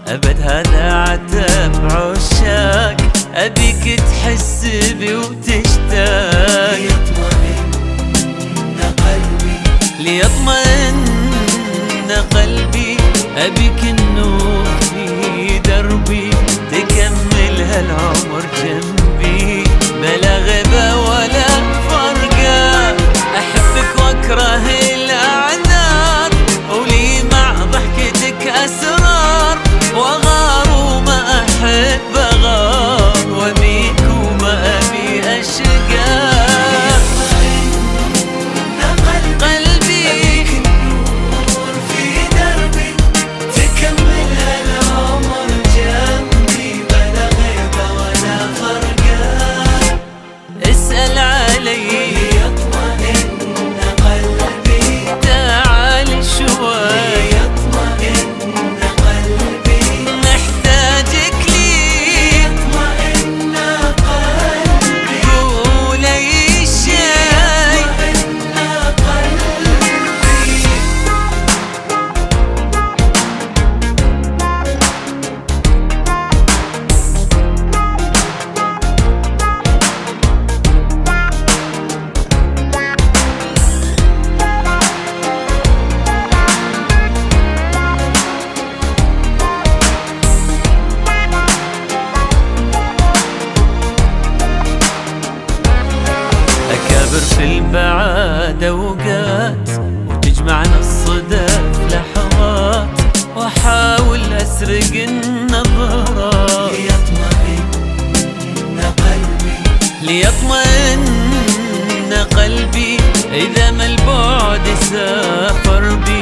أبد هذا عتب عشاق، أبيك تحس بي وتشتاق. ليطمئن قلبي أبيك النور في دربي، تكمل هالعمر جنبي بلا غيبة ولا فرقة. أحبك وأكره الأعذار، ولي مع ضحكتك أسرار، وأغار وما أحب أغار، وأبيك وما أبي أشقى. في البعاد أوقات، وتجمعنا الصدف لحظات، وأحاول أسرق النظرات. ليطمئن قلبي إذا ما البعد سافر بي.